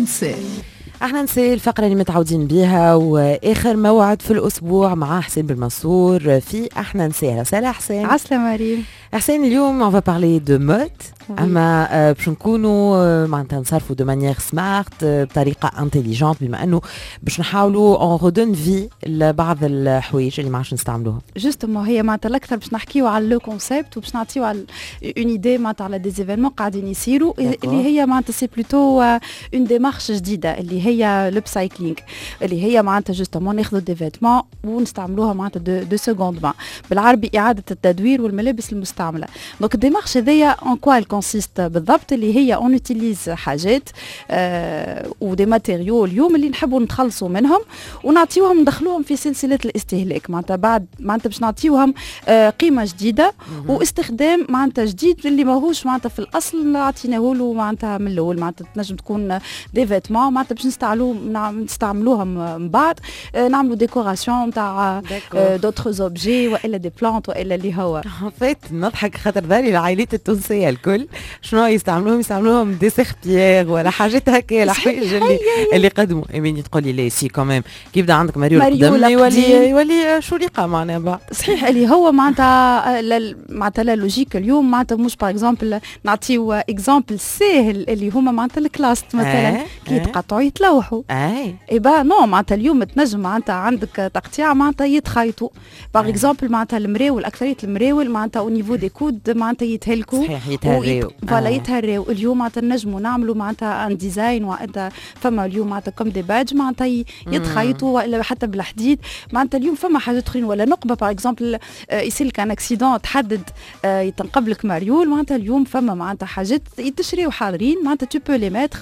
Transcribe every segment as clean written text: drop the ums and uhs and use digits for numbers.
نساء. احنا نساء الفقرة اللي متعودين بيها واخر موعد في الاسبوع مع حسين بالمنصور في احنا نساء. سلام حسين. عسلامة مريم. حسين اليوم on va parler de mode. اما باش نكونوا معناتها نصرفوا دو مانيير سمارت بطريقه انتيليجنت بما انه باش نحاولوا اون رودون في لبعض الحوايج اللي ما عادش نستعملوها. جوستومون هي معناتها الاكثر باش نحكيو على لو كونسيبت وباش نعطيو على اون ايدي معناتها على دي زيفينمون قاعدين يصيروا اللي هي معناتها سي بلوتو اون ديمارش جديده اللي هي لو سايكلينغ اللي هي معناتها جوستومون ناخذوا دي فيتمون ونستعملوها معناتها دو سكوند مان بالعربي اعاده التدوير والملابس المستعمله. دونك الديمارش هذيا اون كوا كونسيست بالضبط اللي هي اون يوتيليز حاجات ودي ماتيريو اليوم اللي نحبوا نتخلصوا منهم ونعطيوهم ندخلوهم في سلسله الاستهلاك معناتها بعد معناتها باش نعطيوهم قيمه جديده واستخدام معناتها جديد اللي ماهوش معناتها في الاصل عطيناه له معناتها من الاول معناتها تنجم تكون دي فيتمون معناتها باش نستعملوها من بعد نعملوا ديكوراسيون نتاع دوتر زوبجي والا دي بلانت والا اللي هو فات نضحك خاطر ذالي العائلات التونسيه الكل شنو يستعملوهم دي سيربيير ولا حاجات هكا الحوايج اللي قدموا امين تقولي لي سي كوميم كيف بدا عندك مريول قدم يولي شريقه معناها بعد صحيح اللي هو معناتها لا لوجيك اليوم معناتها مش باغ اكزومبل نعطيو اكزومبل ساهل اللي هما معناتها الكلاست مثلا كي يتقطعوا يتلوحوا اي با نو معناتها اليوم تنجم معناتها عندك تقطيع معناتها يتخيطوا باغ اكزومبل معناتها المراول اكثريه المراول معناتها او نيفو دي كود معناتها يتهلكوا صحيح يتهريو فوالا يتهريو اليوم معناتها نجموا نعملوا معناتها ان ديزاين وانت فما اليوم معناتها كوم دي باج معناتها يتخيطوا والا حتى بالحديد معناتها اليوم فما حاجات اخرين ولا نقبه باغ اكزومبل يصير لك ان اكسيدون تحدد يتنقبلك مريول معناتها اليوم فما معناتها حاجات يتشريو حاضرين معناتها تو بو لي ميتر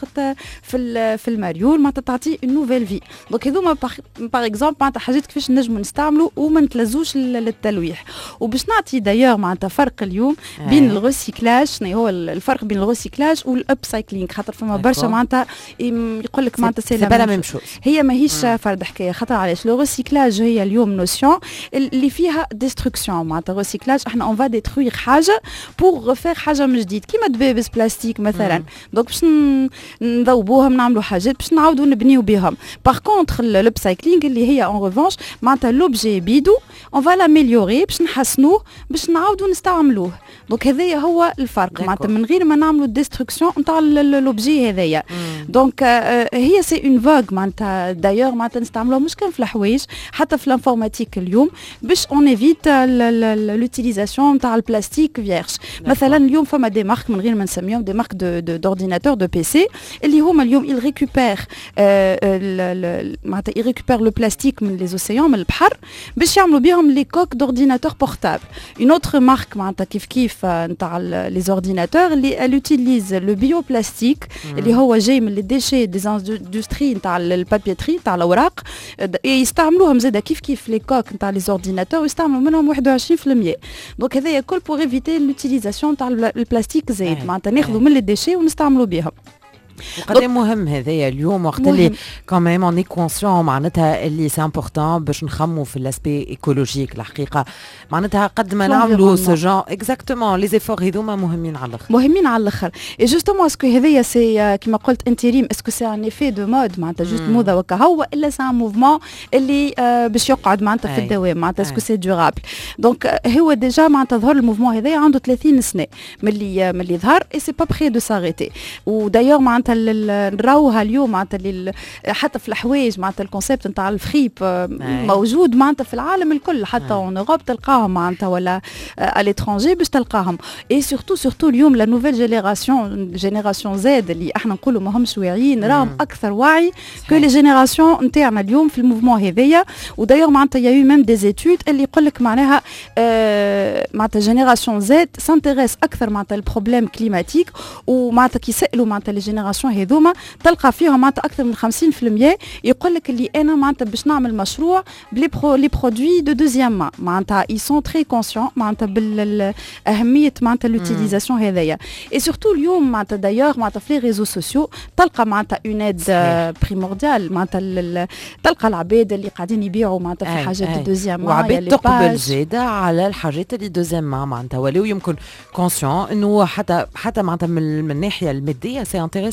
في المريول معناتها تعطي اون نوفيل في دونك هذوما باغ اكزومبل معناتها حاجات كيفاش نجموا نستعملوا وما نتلزوش للتلويح. وباش نعطي دايور معناتها فرق اليوم بين الغوسيكلاج شنو هو الفرق بين الغوسيكلاج والاب سايكلينغ خاطر فما برشا معناتها يقول لك معناتها سي لا ميم شوز هي ماهيش فرد حكايه خاطر علاش لو غوسيكلاج هي اليوم نوسيون اللي فيها ديستركسيون معناتها غوسيكلاج احنا اون فا ديتروير حاجه بور ريفير حاجه من جديد كيما دبابس بلاستيك مثلا دونك باش نذوبوهم نعملوا حاجات باش نعاودوا نبنيو بهم. باغ كونتر الاب سايكلينغ اللي هي اون ريفانش معناتها لوبجي بيدو اون فا لاميليوري باش نحسنوه باش نعاودوا نستعملوه. دونك هذايا هو الفرق معناتها من غير ما نعملوا ديستركسيون نتاع لوبجي هذايا. دونك هي سي اون فاغ معناتها دايور معناتها نستعملوها مش كان في الحوايج حتى في الانفورماتيك اليوم باش اون ايفيت لوتيليزاسيون نتاع البلاستيك فيرج. مثلا اليوم فما دي مارك من غير ما نسميهم دي مارك دورديناتور دو بي سي اللي هما اليوم il récupère معناتها il récupère le plastique من les océans من البحر باش يعملوا بهم لي كوك دورديناتور بورتابل. une autre marque معناتها كيف نتاع لي اورديناتور اللي elle utilise le bioplastique اللي هو جاي من لي ديشي دي اندستري نتاع البابيتري نتاع الاوراق يستعملوهم زاده كيف لي كوك نتاع لي اورديناتور يستعملوا منهم 21%. دونك هذايا كل بور ايفيتي لوتيليزاسيون نتاع البلاستيك زايد معناتها ناخذوا من لي ديشي ونستعملوا بهم. وقد مهم هذايا اليوم وقت اللي كمان اوني كونسيون معناتها اللي سي امبورطون باش نخموا في الاسبي ايكولوجيك الحقيقه معناتها قد ما نعملوا سو جون اكزاكتومون لي زيفور هذوما مهمين على الاخر اي جوستومون اسكو هذايا سي كيما قلت انتريم اسكو سي ان ايفي دو مود معناتها جوست موضه وكهو الا سي ان موفمون اللي باش يقعد معناتها في الدوام معناتها اسكو سي دورابل. دونك هو ديجا معناتها ظهر الموفمون هذايا عنده 30 سنه ملي ظهر اي سي با بري دو ساريتي. ودايور معناتها نراوها اليوم معناتها حتى في الحوايج معناتها الكونسيبت نتاع الفريب موجود معناتها في العالم الكل حتى اون اوروب تلقاهم معناتها ولا الاترونجي باش تلقاهم. اي سورتو اليوم لا نوفيل جينيراسيون زاد اللي احنا نقولوا ماهمش واعيين راهم اكثر وعي كو لي جينيراسيون نتاعنا اليوم في الموفمون هذايا. ودايور معناتها يا ميم دي زيتود اللي يقول لك معناها معناتها جينيراسيون زاد سانتيريس اكثر معناتها البروبليم كليماتيك ومعناتها كيسالوا معناتها لي جينيراسيون هذوما تلقى فيهم معناتها اكثر من 50% يقول لك اللي انا معناتها باش نعمل مشروع بلي برودوي دو دوزيام مان معناتها اي سون تري كونسيون معناتها بالاهميه معناتها لوتيليزاسيون هذايا. اي سورتو اليوم معناتها دايور معناتها في لي ريزو سوسيو تلقى معناتها اون ايد بريمورديال معناتها تلقى العباد اللي قاعدين يبيعوا معناتها في حاجات دو دوزيام مان وعباد تقبل زاده على الحاجات اللي دوزيام مان معناتها ولو يمكن كونسيون انه حتى معناتها من الناحيه الماديه سي انتريسون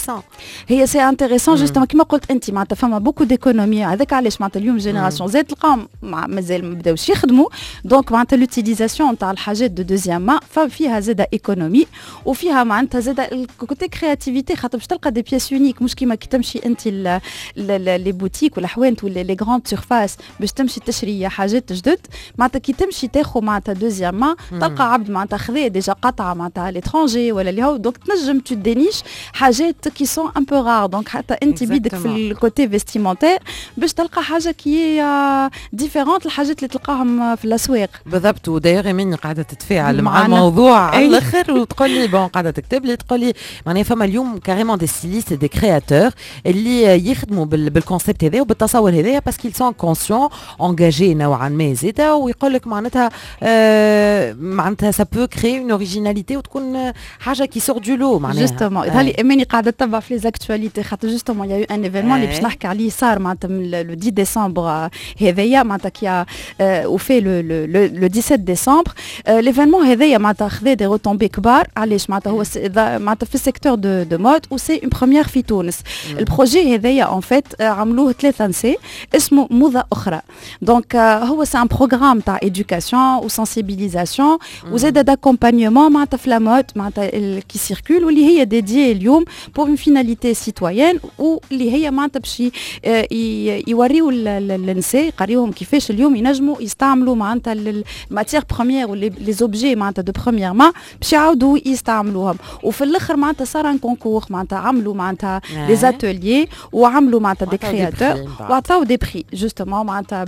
انتريسون. هي سي انتريسون جوستومون كيما قلت انت معناتها فما بوكو ديكونومي. هذاك علاش معناتها اليوم جينيراسيون زاد تلقاهم مازال ما بداوش يخدموا. دونك معناتها لوتيليزاسيون نتاع الحاجات دو دوزيام ما فيها زاد ايكونومي وفيها معناتها زاد الكوتي كرياتيفيتي. خاطر باش تلقى دي بياس يونيك مش كيما كي تمشي انت لي بوتيك ولا حوانت ولا لي غراند سيرفاس باش تمشي تشري حاجات جدد. معناتها كي تمشي تاخذ معناتها دوزيام ما تلقى عبد معناتها خذا ديجا قطعه معناتها ليترونجي ولا اللي هو. دونك تنجم تدينيش حاجات كي سون ان بو رار. دونك حتى انت بيدك في الكوتي فيستيمونتير باش تلقى حاجه كي ديفيرونت الحاجات اللي تلقاهم في الاسواق. بالضبط. وداير مني قاعده تتفاعل مع الموضوع على الاخر وتقول لي بون قاعده تكتب لي تقول لي معناها فما اليوم كاريمون دي ستيليست دي كرياتور اللي يخدموا بالكونسيبت هذا وبالتصور هذايا باسكو سون كونسيون انجاجي نوعا ما زيدا. ويقول لك معناتها معناتها سا بو كري اون اوريجيناليتي وتكون حاجه كي سور دو لو معناها. جوستومون هذه اماني قاعده تتبع في ليزاكتواليتي. خاطر جوستومون يا ان ايفينمون اللي باش نحكي عليه صار معناتها لو 10 ديسمبر هذايا معناتها كي وفي لو 17 ديسمبر. ليفينمون هذايا معناتها خذا دي روتومبي كبار. علاش معناتها هو معناتها في السيكتور دو مود و سي اون بروميير في تونس. البروجي هذايا ان فيت عملوه 3 نساء اسمه موضه اخرى. دونك هو سي ان بروغرام تاع ايدوكاسيون و سنسيبيليزاسيون وزاد داكومبانيومون معناتها في لا مود معناتها كي سيركول واللي هي ديديي اليوم بور اون فيناليتي سيتويان واللي هي معناتها باش يوريو النساء يقريوهم كيفاش اليوم ينجموا يستعملوا معناتها الماتير بروميير ولي لي زوبجي معناتها دو بروميير ما باش يعاودوا يستعملوهم. وفي الاخر معناتها صار ان كونكور معناتها عملوا معناتها لي زاتوليي وعملوا معناتها دي كرياتور وعطاو دي بري جوستومون معناتها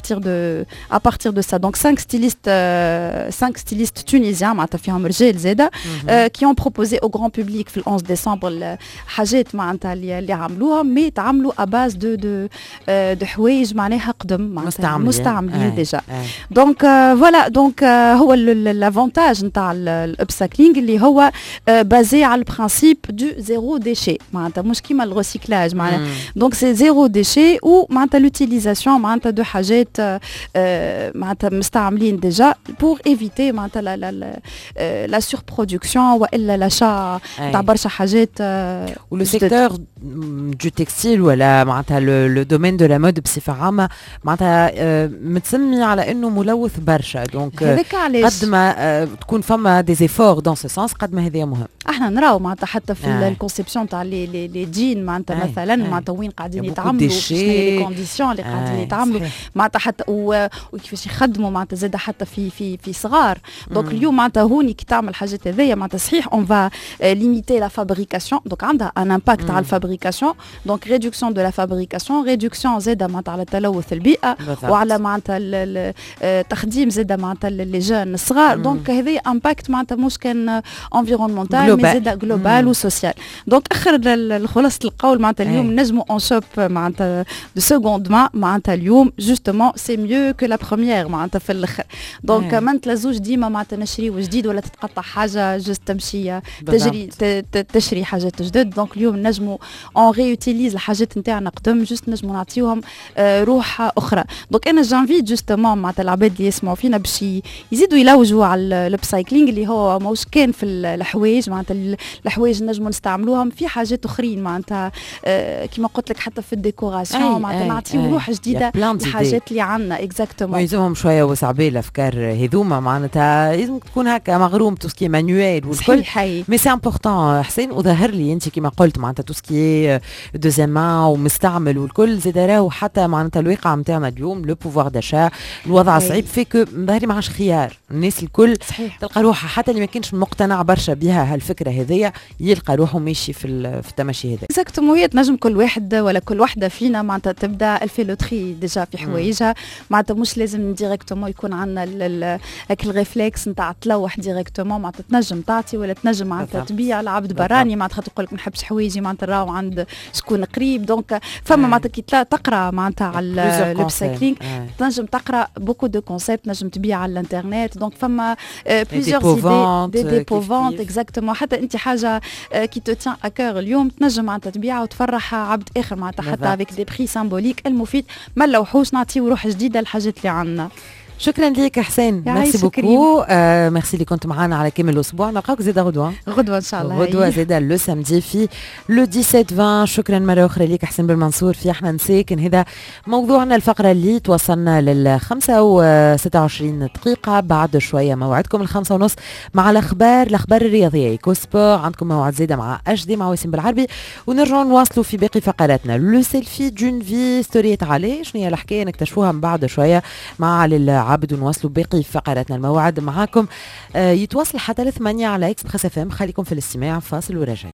à partir de ça. Donc 5 stylistes tunisiens معناتها فيهم رجال زاده qui ont proposé au grand public في 11 ديسمبر حاجات معناتها اللي عملوها مي تعملوا à base de حوايج معناها قدم معناتها مستعملين ديجا. دونك فوالا دونك هو لافونتاج نتاع الابسايكلينغ اللي هو بازي على البرانسيب دو زيرو ديشي معناتها مش كيما الريسيكلاج معناتها. دونك سي زيرو ديشي ومعناتها لوتيليزاسيون معناتها دو حاجات معناتها مستعملين ديجا بور ايفيتي معناتها لا سوربرودكسيون والا لاشا تاع برشا حاجات. ولو سيكتور دو تكستيل ولا معناتها لو دومين دو لا مود بصفه عامه معناتها متسمي على انه ملوث برشا. دونك قد ما تكون فما دي زيفور دون سو سونس قد ما هذا مهم. احنا نراو معناتها حتى في الكونسيبسيون تاع لي جين معناتها مثلا معناتها وين قاعدين يتعاملوا شنو لي كونديسيون اللي قاعدين يتعاملوا معناتها حتى وكيفاش يخدموا معناتها زاد حتى في صغار. دونك اليوم معناتها هوني كي تعمل حاجات هذيا معناتها صحيح اون فا ليميتي لا فابريكاسيون. دونك عندها ان امباكت على الفابريكاسيون. دونك ريدكسيون دو لا فابريكاسيون ريدكسيون زاد معناتها على تلوث البيئه وعلى معناتها تخديم زاد معناتها لي جون الصغار. دونك هذه امباكت معناتها مش كان انفيرونمونتال مي زاد جلوبال وسوسيال. دونك اخر خلاصه القول معناتها اليوم نجموا اون شوب معناتها دو سكوند ما معناتها اليوم جوستومون سي ميو كو لا بروميير معناتها في الاخر. دونك ما نتلزوش ديما معناتها نشريو جديد ولا تتقطع حاجه جوست تمشي تشري حاجات جدد. دونك اليوم نجموا اون ريوتيليز الحاجات نتاعنا قدم جوست نجموا نعطيوهم روح اخرى. دونك انا جانفي جوستومون معناتها العباد اللي يسمعوا فينا باش يزيدوا يلوجوا على الابسايكلينغ اللي هو موش كان في الحوايج معناتها الحوايج نجموا نستعملوهم في حاجات اخرين معناتها كيما قلت لك حتى في الديكوراسيون معناتها نعطيو روح جديده الحاجات اللي عندنا اكزاكتومون. يلزمهم شويه وسعبي الافكار هذوما معناتها لازم تكون هكا مغروم تو سكي مانيوال والكل مي سي امبورطون. حسين وظهر لي انت كيما قلت معناتها تو سكي دوزيمان ومستعمل والكل زاد راهو حتى معناتها الواقع نتاعنا اليوم لو بوفوار داشا الوضع صعيب فيك ظهري ما عادش خيار. الناس الكل تلقى روحها حتى اللي ما كانش مقتنع برشا بها هالفكره هذيا يلقى روحه ماشي في التمشي هذا. اكزاكتومون هي تنجم كل واحد ولا كل وحده فينا معناتها تبدا الفيلوتري ديجا في حوايجها معناتها مش لازم ديريكتومون يكون عندنا هاك الريفلكس نتاع تلوح ديريكتومون معناتها تنجم تعطي ولا تنجم معناتها تبيع العبد براني معناتها تقول لك ما نحبش حوايجي معناتها راهو عند شكون قريب. دونك فما معناتها كي تقرا معناتها على الابسايكلينغ تنجم تقرا بوكو دو كونسيبت نجم تبيع على الانترنت. دونك فما بليزيور ايدي دي بوفونت اكزاكتومون. حتى انت حاجه كي تو تيان اكور اليوم تنجم معناتها تبيعها وتفرح عبد اخر معناتها حتى افيك دي بري سامبوليك المفيد ما نلوحوش نعطيو روح جديده الحاجات اللي عندنا. شكرا ليك حسين، ميرسي بوكو. ميرسي اللي كنت معنا على كامل الاسبوع. نلقاوك زيدا غدوه ان شاء الله، غدوه زيدا لو سامدي في لو 17 شكرا مره اخرى ليك حسين بالمنصور في احنا نساكن. هذا موضوعنا الفقره اللي توصلنا لل5 و26 دقيقه. بعد شويه موعدكم 5:30 مع الاخبار الرياضيه ايكو سبور. عندكم موعد زيدا مع HD مع وسيم بالعربي، ونرجعوا نواصلوا في باقي فقراتنا. لو سيلفي دون في ستوري علي شنو هي الحكايه نكتشفوها من بعد شويه مع علي العبد، ونواصلوا باقي فقراتنا. الموعد معاكم يتواصل حتى ل8 على اكسبريس FM. خليكم في الاستماع، فاصل وراجع.